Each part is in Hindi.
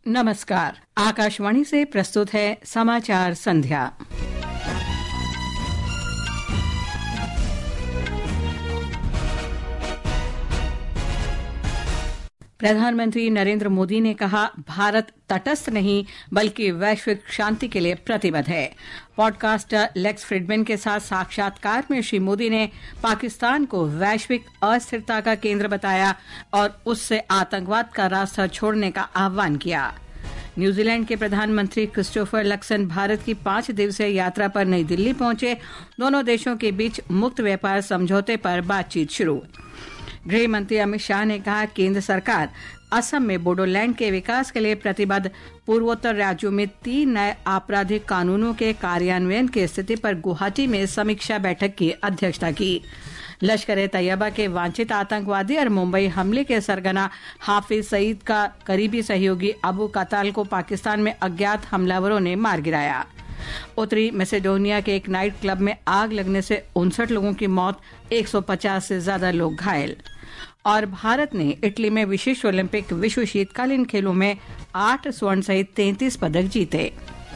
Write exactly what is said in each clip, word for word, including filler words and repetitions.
नमस्कार। आकाशवाणी से प्रस्तुत है समाचार संध्या। प्रधानमंत्री नरेंद्र मोदी ने कहा, भारत तटस्थ नहीं बल्कि वैश्विक शांति के लिए प्रतिबद्ध है। पॉडकास्टर लेक्स फ्रीडमैन के साथ साक्षात्कार में श्री मोदी ने पाकिस्तान को वैश्विक अस्थिरता का केंद्र बताया और उससे आतंकवाद का रास्ता छोड़ने का आह्वान किया। न्यूजीलैंड के प्रधानमंत्री क्रिस्टोफर लक्सन भारत की पांच दिवसीय यात्रा पर नई दिल्ली पहुंचे। दोनों देशों के बीच मुक्त व्यापार समझौते पर बातचीत शुरू। गृह मंत्री अमित शाह ने कहा, केंद्र सरकार असम में बोडोलैंड के विकास के लिए प्रतिबद्ध। पूर्वोत्तर राज्यों में तीन नए आपराधिक कानूनों के कार्यान्वयन की स्थिति पर गुवाहाटी में समीक्षा बैठक की अध्यक्षता की। लश्कर-ए-तैयबा के वांछित आतंकवादी और मुंबई हमले के सरगना हाफिज सईद का करीबी सहयोगी अबू कताल को पाकिस्तान में अज्ञात हमलावरों ने मार गिराया। उत्तरी मैसेडोनिया के एक नाइट क्लब में आग लगने से उनसठ लोगों की मौत, एक सौ पचास से ज्यादा लोग घायल। और भारत ने इटली में विशेष ओलंपिक विश्व शीतकालीन खेलों में आठ स्वर्ण सहित तैंतीस पदक जीते।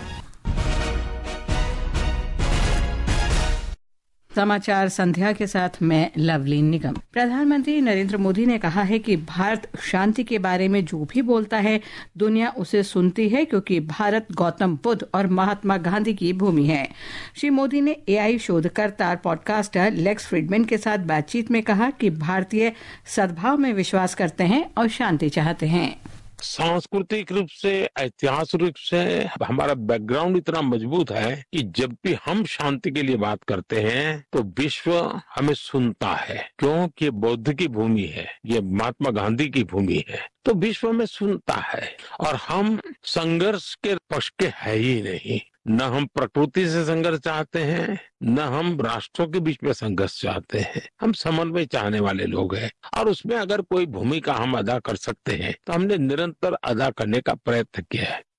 समाचार संध्या के साथ मैं लवलीन निगम। प्रधानमंत्री नरेंद्र मोदी ने कहा है कि भारत शांति के बारे में जो भी बोलता है, दुनिया उसे सुनती है, क्योंकि भारत गौतम बुद्ध और महात्मा गांधी की भूमि है। श्री मोदी ने एआई शोधकर्ता और पॉडकास्टर लेक्स फ्रीडमैन के साथ बातचीत में कहा कि भारतीय सद्भाव में विश्वास करते हैं और शांति चाहते हैं। सांस्कृतिक रूप से, ऐतिहासिक रूप से हमारा बैकग्राउंड इतना मजबूत है कि जब भी हम शांति के लिए बात करते हैं तो विश्व हमें सुनता है। क्योंकि ये बौद्ध की भूमि है, ये महात्मा गांधी की भूमि है, तो विश्व में सुनता है। और हम संघर्ष के पक्ष के है ही नहीं। न हम प्रकृति से संघर्ष चाहते हैं, न हम राष्ट्रों के बीच में संघर्ष चाहते हैं। हम समन्वय चाहने वाले लोग हैं और उसमें अगर कोई भूमिका हम अदा कर सकते हैं तो हमने निरंतर अदा करने का प्रयत्न किया है।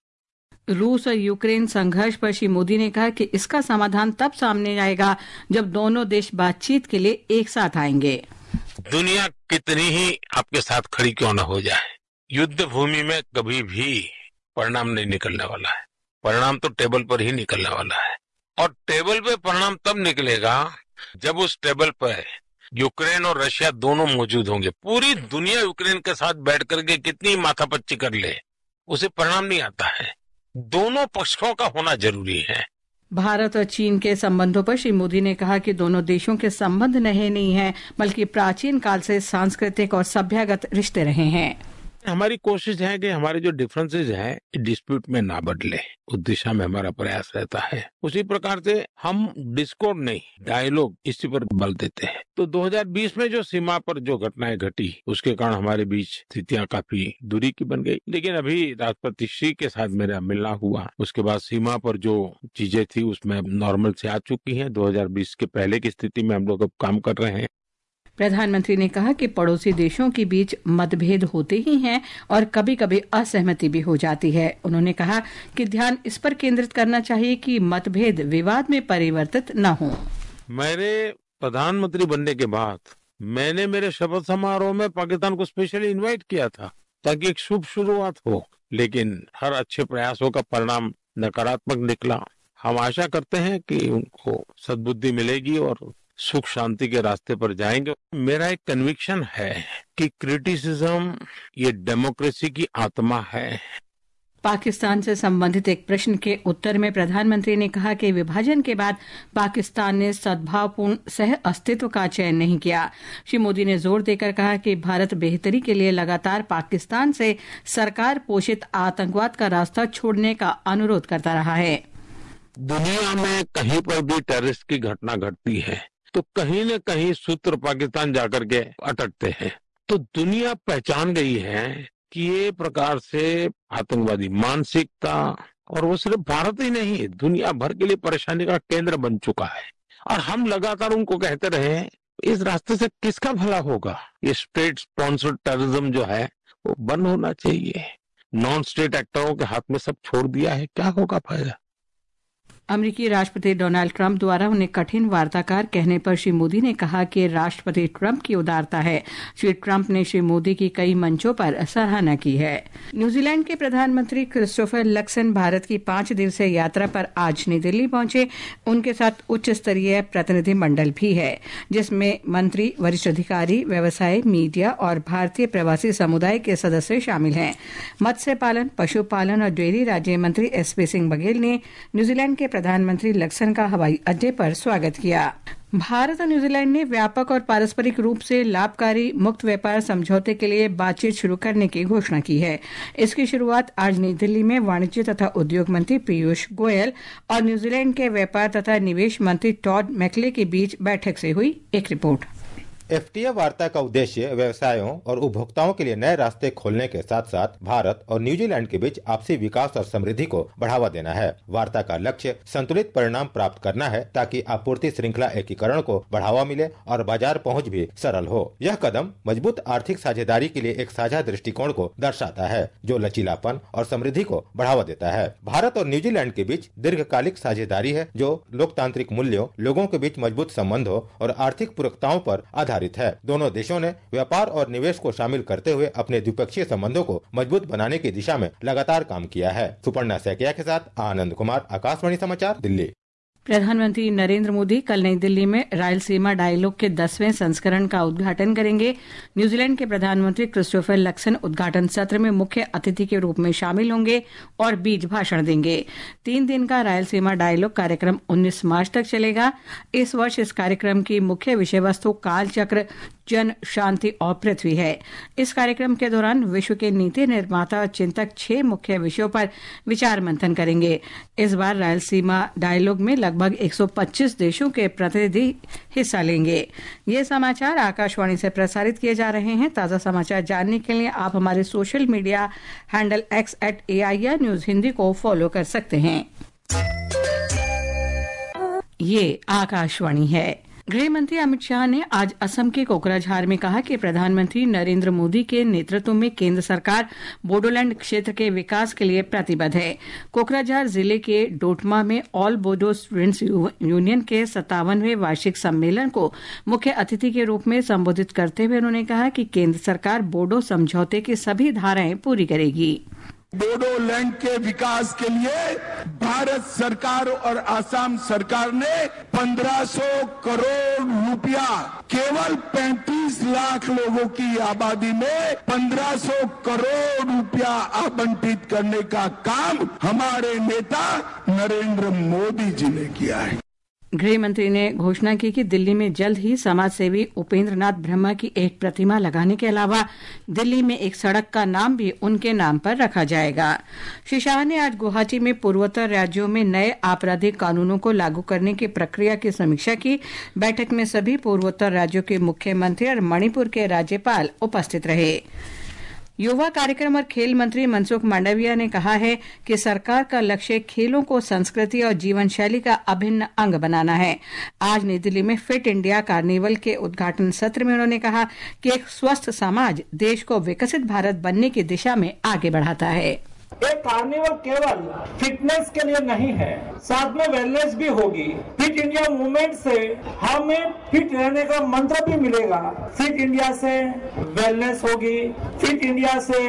रूस और यूक्रेन संघर्ष पर श्री मोदी ने कहा कि इसका समाधान तब सामने आएगा जब दोनों देश बातचीत के लिए एक साथ आएंगे। दुनिया कितनी ही आपके साथ खड़ी क्यों न हो जाए, युद्ध भूमि में कभी भी परिणाम नहीं निकलने वाला है। परिणाम तो टेबल पर ही निकलने वाला है। और टेबल पे परिणाम तब निकलेगा जब उस टेबल पर यूक्रेन और रशिया दोनों मौजूद होंगे। पूरी दुनिया यूक्रेन के साथ बैठ करके कितनी माथापच्ची कर ले, उसे परिणाम नहीं आता है। दोनों पक्षों का होना जरूरी है। भारत और चीन के संबंधों पर श्री मोदी ने कहा कि दोनों देशों के संबंध नए नहीं हैं, बल्कि प्राचीन काल से सांस्कृतिक और सभ्यगत रिश्ते रहे हैं। हमारी कोशिश है कि हमारे जो डिफरेंसेस हैं डिस्प्यूट में ना बदले, उस दिशा में हमारा प्रयास रहता है। उसी प्रकार से हम डिस्कोर्ड नहीं, डायलॉग, इसी पर बल देते हैं। तो दो हज़ार बीस में जो सीमा पर जो घटनाएं घटी, उसके कारण हमारे बीच स्थितियां काफी दूरी की बन गई। लेकिन अभी राष्ट्रपति श्री के साथ मेरा मिलना हुआ, उसके बाद सीमा पर जो चीजें थी उसमें नॉर्मल से आ चुकी है। दो हज़ार बीस के पहले की स्थिति में हम लोग अब काम कर रहे हैं। प्रधानमंत्री ने कहा कि पड़ोसी देशों के बीच मतभेद होते ही हैं और कभी कभी असहमति भी हो जाती है। उन्होंने कहा कि ध्यान इस पर केंद्रित करना चाहिए कि मतभेद विवाद में परिवर्तित न हो। मेरे प्रधानमंत्री बनने के बाद मैंने मेरे शपथ समारोह में पाकिस्तान को स्पेशली इनवाइट किया था ताकि एक शुभ शुरुआत हो, लेकिन हर अच्छे प्रयासों का परिणाम नकारात्मक निकला। हम आशा करते हैं कि उनको सद्बुद्धि मिलेगी और सुख शांति के रास्ते पर जाएंगे। मेरा एक कन्विक्शन है कि क्रिटिसिज्म ये डेमोक्रेसी की आत्मा है। पाकिस्तान से संबंधित एक प्रश्न के उत्तर में प्रधानमंत्री ने कहा कि विभाजन के बाद पाकिस्तान ने सद्भावपूर्ण सह अस्तित्व का चयन नहीं किया। श्री मोदी ने जोर देकर कहा कि भारत बेहतरी के लिए लगातार पाकिस्तान से सरकार पोषित आतंकवाद का रास्ता छोड़ने का अनुरोध करता रहा है। दुनिया में कहीं पर भी टेररिस्ट की घटना घटती है तो कहीं न कहीं सूत्र पाकिस्तान जाकर के अटकते हैं। तो दुनिया पहचान गई है कि ये प्रकार से आतंकवादी मानसिकता, और वो सिर्फ भारत ही नहीं, दुनिया भर के लिए परेशानी का केंद्र बन चुका है। और हम लगातार उनको कहते रहे, इस रास्ते से किसका भला होगा? ये स्टेट स्पॉन्सर्ड टेररिज्म जो है वो बंद होना चाहिए। नॉन स्टेट एक्टरों के हाथ में सब छोड़ दिया है, क्या होगा फायदा? अमेरिकी राष्ट्रपति डोनाल्ड ट्रंप द्वारा उन्हें कठिन वार्ताकार कहने पर श्री मोदी ने कहा कि राष्ट्रपति ट्रंप की उदारता है। श्री ट्रंप ने श्री मोदी की कई मंचों पर सराहना की है। न्यूजीलैंड के प्रधानमंत्री क्रिस्टोफर लक्सन भारत की पांच दिवसीय यात्रा पर आज नई दिल्ली पहुंचे। उनके साथ उच्च स्तरीय प्रतिनिधि मंडल भी है, जिसमें मंत्री, वरिष्ठ अधिकारी, व्यवसाय, मीडिया और भारतीय प्रवासी समुदाय के सदस्य शामिल हैं। मत्स्य पालन, पशुपालन और डेयरी राज्य मंत्री एस पी सिंह बघेल ने न्यूजीलैंड के प्रधानमंत्री लक्सन का हवाई अड्डे पर स्वागत किया। भारत और न्यूजीलैंड ने व्यापक और पारस्परिक रूप से लाभकारी मुक्त व्यापार समझौते के लिए बातचीत शुरू करने की घोषणा की है। इसकी शुरुआत आज नई दिल्ली में वाणिज्य तथा उद्योग मंत्री पीयूष गोयल और न्यूजीलैंड के व्यापार तथा निवेश मंत्री टॉड मैकले के बीच बैठक से हुई। एक रिपोर्ट। एफटीए वार्ता का उद्देश्य व्यवसायों और उपभोक्ताओं के लिए नए रास्ते खोलने के साथ साथ भारत और न्यूजीलैंड के बीच आपसी विकास और समृद्धि को बढ़ावा देना है। वार्ता का लक्ष्य संतुलित परिणाम प्राप्त करना है ताकि आपूर्ति श्रृंखला एकीकरण को बढ़ावा मिले और बाजार पहुंच भी सरल हो। यह कदम मजबूत आर्थिक साझेदारी के लिए एक साझा दृष्टिकोण को दर्शाता है, जो लचीलापन और समृद्धि को बढ़ावा देता है। भारत और न्यूजीलैंड के बीच दीर्घकालिक साझेदारी है, जो लोकतांत्रिक मूल्यों, लोगों के बीच मजबूत संबंधों और आर्थिक पूरकताओं पर आधारित है। दोनों देशों ने व्यापार और निवेश को शामिल करते हुए अपने द्विपक्षीय संबंधों को मजबूत बनाने की दिशा में लगातार काम किया है। सुपर्णा सैकिया के साथ आनंद कुमार, आकाशवाणी समाचार, दिल्ली। प्रधानमंत्री नरेंद्र मोदी कल नई दिल्ली में रायलसीमा डायलॉग के दसवें संस्करण का उद्घाटन करेंगे। न्यूजीलैंड के प्रधानमंत्री क्रिस्टोफर लक्सन उद्घाटन सत्र में मुख्य अतिथि के रूप में शामिल होंगे और बीच भाषण देंगे। तीन दिन का रायलसीमा डायलॉग कार्यक्रम उन्नीस मार्च तक चलेगा। इस वर्ष इस कार्यक्रम की मुख्य विषय वस्तु काल चक्र, जन, शांति और पृथ्वी है। इस कार्यक्रम के दौरान विश्व के नीति निर्माता और चिंतक छह मुख्य विषयों पर विचार मंथन करेंगे। इस बार रायलसीमा डायलॉग में लगभग एक सौ पच्चीस देशों के प्रतिनिधि हिस्सा लेंगे। ये समाचार आकाशवाणी से प्रसारित किए जा रहे हैं। ताजा समाचार जानने के लिए आप हमारे social media handle X at A I R news Hindi को फॉलो कर सकते हैं। ये आकाशवाणी है। गृह मंत्री अमित शाह ने आज असम के कोकराझार में कहा कि प्रधानमंत्री नरेंद्र मोदी के नेतृत्व में केंद्र सरकार बोडोलैंड क्षेत्र के विकास के लिए प्रतिबद्ध है। कोकराझार जिले के डोटमा में ऑल बोडो स्टूडेंट्स यूनियन के सत्तावनवें वार्षिक सम्मेलन को मुख्य अतिथि के रूप में संबोधित करते हुए उन्होंने कहा कि केंद्र सरकार बोडो समझौते की सभी धाराएं पूरी करेगी। बोडोलैंड के विकास के लिए भारत सरकार और असम सरकार ने पंद्रह सौ करोड़ रुपया केवल पैंतीस लाख लोगों की आबादी में पंद्रह सौ करोड़ रुपया आवंटित करने का काम हमारे नेता नरेंद्र मोदी जी ने किया है। गृह मंत्री ने घोषणा की कि दिल्ली में जल्द ही समाज सेवी उपेंद्र नाथ ब्रह्मा की एक प्रतिमा लगाने के अलावा दिल्ली में एक सड़क का नाम भी उनके नाम पर रखा जाएगा। श्री शाह ने आज गुवाहाटी में पूर्वोत्तर राज्यों में नए आपराधिक कानूनों को लागू करने की प्रक्रिया की समीक्षा की। बैठक में सभी पूर्वोत्तर राज्यों के मुख्यमंत्री और मणिपुर के राज्यपाल उपस्थित रहे। युवा कार्यक्रम और खेल मंत्री मनसुख मांडविया ने कहा है कि सरकार का लक्ष्य खेलों को संस्कृति और जीवन शैली का अभिन्न अंग बनाना है। आज नई दिल्ली में फिट इंडिया कार्निवल के उद्घाटन सत्र में उन्होंने कहा कि एक स्वस्थ समाज देश को विकसित भारत बनने की दिशा में आगे बढ़ाता है। ये कार्निवल केवल फिटनेस के लिए नहीं है, साथ में वेलनेस भी होगी। फिट इंडिया मूवमेंट से हमें फिट रहने का मंत्र भी मिलेगा। फिट इंडिया से वेलनेस होगी, फिट इंडिया से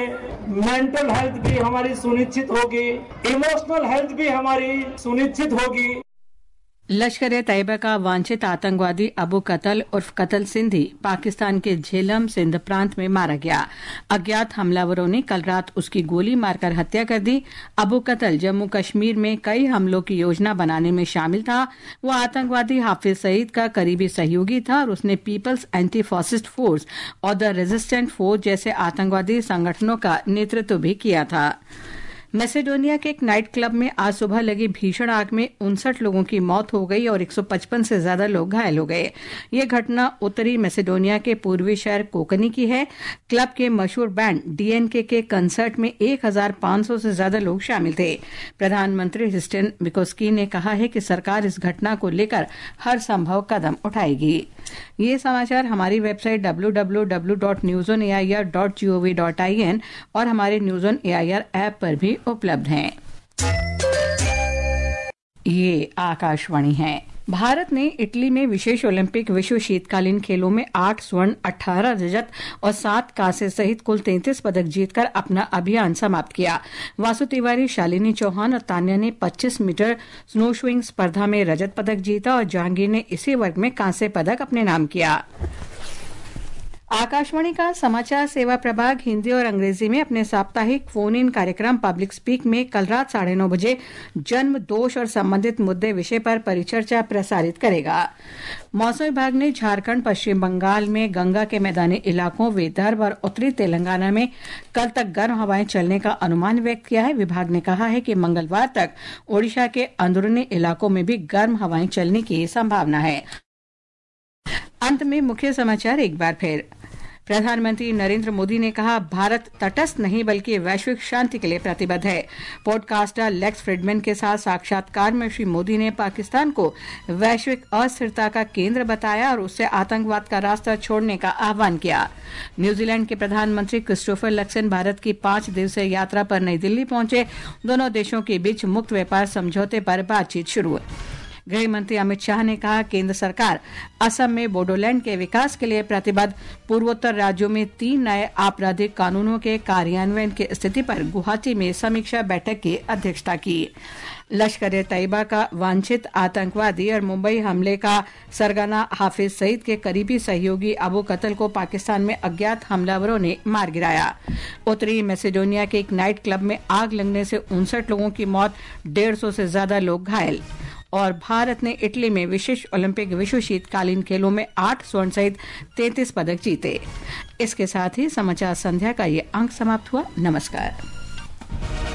मेंटल हेल्थ भी हमारी सुनिश्चित होगी, इमोशनल हेल्थ भी हमारी सुनिश्चित होगी। लश्कर-ए-तैयबा का वांछित आतंकवादी अबू कतल उर्फ कतल सिंधी पाकिस्तान के झेलम सिंध प्रांत में मारा गया। अज्ञात हमलावरों ने कल रात उसकी गोली मारकर हत्या कर दी। अबू कतल जम्मू कश्मीर में कई हमलों की योजना बनाने में शामिल था। वो आतंकवादी हाफिज सईद का करीबी सहयोगी था और उसने पीपल्स एंटी फासिस्ट फोर्स और द रेजिस्टेंट फोर्स जैसे आतंकवादी संगठनों का नेतृत्व भी किया था। मैसेडोनिया के एक नाइट क्लब में आज सुबह लगी भीषण आग में उनसठ लोगों की मौत हो गई और एक सौ पचपन से ज्यादा लोग घायल हो गए। ये घटना उत्तरी मैसेडोनिया के पूर्वी शहर कोकनी की है। क्लब के मशहूर बैंड डीएनके के कंसर्ट में एक हज़ार पाँच सौ से ज्यादा लोग शामिल थे। प्रधानमंत्री हिस्टन मिकोस्की ने कहा है कि सरकार इस घटना को लेकर हर संभव कदम उठाएगी। ये समाचार हमारी website W W W dot news on A I R dot G O V dot I N और हमारे news on A I R app पर भी उपलब्ध हैं। ये आकाशवाणी है। भारत ने इटली में विशेष ओलंपिक विश्व शीतकालीन खेलों में आठ स्वर्ण, अठारह रजत और सात कांसे सहित कुल तैंतीस पदक जीतकर अपना अभियान समाप्त किया। वासु तिवारी, शालिनी चौहान और तान्या ने पच्चीस मीटर स्नो स्विंग स्पर्धा में रजत पदक जीता और जहांगीर ने इसी वर्ग में कांस्य पदक अपने नाम किया। आकाशवाणी का समाचार सेवा प्रभाग हिंदी और अंग्रेजी में अपने साप्ताहिक फोन इन कार्यक्रम पब्लिक स्पीक में कल रात साढ़े नौ बजे जन्म, दोष और संबंधित मुद्दे विषय पर परिचर्चा प्रसारित करेगा। मौसम विभाग ने झारखंड, पश्चिम बंगाल में गंगा के मैदानी इलाकों, विदर्भ और उत्तरी तेलंगाना में कल तक गर्म हवाएं चलने का अनुमान व्यक्त किया है। विभाग ने कहा है कि मंगलवार तक ओडिशा के अंदरूनी इलाकों में भी गर्म हवाएं चलने की संभावना है। अंत में मुख्य समाचार एक बार फिर। प्रधानमंत्री नरेंद्र मोदी ने कहा, भारत तटस्थ नहीं बल्कि वैश्विक शांति के लिए प्रतिबद्ध है। पॉडकास्टर लेक्स फ्रिडमैन के साथ साक्षात्कार में श्री मोदी ने पाकिस्तान को वैश्विक अस्थिरता का केंद्र बताया और उससे आतंकवाद का रास्ता छोड़ने का आह्वान किया। न्यूजीलैंड के प्रधानमंत्री क्रिस्टोफर लक्सन भारत की पांच दिवसीय यात्रा पर नई दिल्ली पहुंचे। दोनों देशों के बीच मुक्त व्यापार समझौते पर बातचीत शुरू। गृह मंत्री अमित शाह ने कहा, केंद्र सरकार असम में बोडोलैंड के विकास के लिए प्रतिबद्ध। पूर्वोत्तर राज्यों में तीन नए आपराधिक कानूनों के कार्यान्वयन की स्थिति पर गुवाहाटी में समीक्षा बैठक की अध्यक्षता की। लश्कर-ए-तैयबा का वांछित आतंकवादी और मुंबई हमले का सरगना हाफिज सईद के करीबी सहयोगी अबू कतल को पाकिस्तान में अज्ञात हमलावरों ने मार गिराया। उत्तरी मैसेडोनिया के एक नाइट क्लब में आग लगने से उनसठ लोगों की मौत, डेढ़ सौ से ज्यादा लोग घायल। और भारत ने इटली में विशेष ओलंपिक विश्व शीतकालीन खेलों में आठ स्वर्ण सहित तैंतीस पदक जीते। इसके साथ ही समाचार संध्या का ये अंक समाप्त हुआ। नमस्कार।